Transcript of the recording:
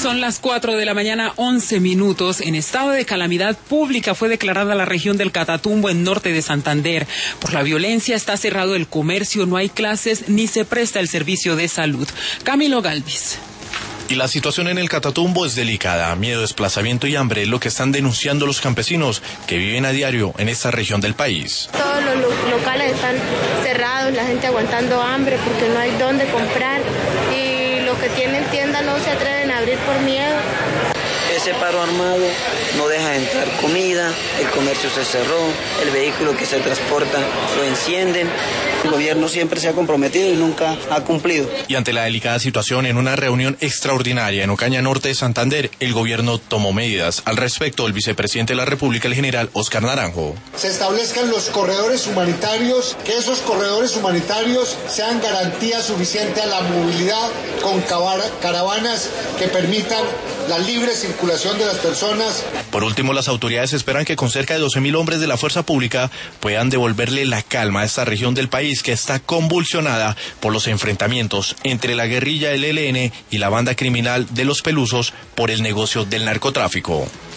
Son las 4 de la mañana, 11 minutos. En estado de calamidad pública fue declarada la región del Catatumbo en norte de Santander. Por la violencia está cerrado el comercio, no hay clases ni se presta el servicio de salud. Camilo Galvis. Y la situación en el Catatumbo es delicada. Miedo, desplazamiento y hambre es lo que están denunciando los campesinos que viven a diario en esta región del país. Todos los locales están cerrados, la gente aguantando hambre porque no hay dónde comprar y los que tienen tienda no se atreven a abrir por miedo. Ese paro armado no deja entrar comida, el comercio se cerró, el vehículo que se transporta lo encienden. El gobierno siempre se ha comprometido y nunca ha cumplido. Y ante la delicada situación, en una reunión extraordinaria en Ocaña Norte de Santander, el gobierno tomó medidas. Al respecto, el vicepresidente de la República, el general Óscar Naranjo. Se establezcan los corredores humanitarios, que esos corredores humanitarios sean garantía suficiente a la movilidad con caravanas que permitan la libre circulación de las personas. Por último, las autoridades esperan que con cerca de 12.000 hombres de la fuerza pública puedan devolverle la calma a esta región del país que está convulsionada por los enfrentamientos entre la guerrilla del ELN y la banda criminal de los Pelusos por el negocio del narcotráfico.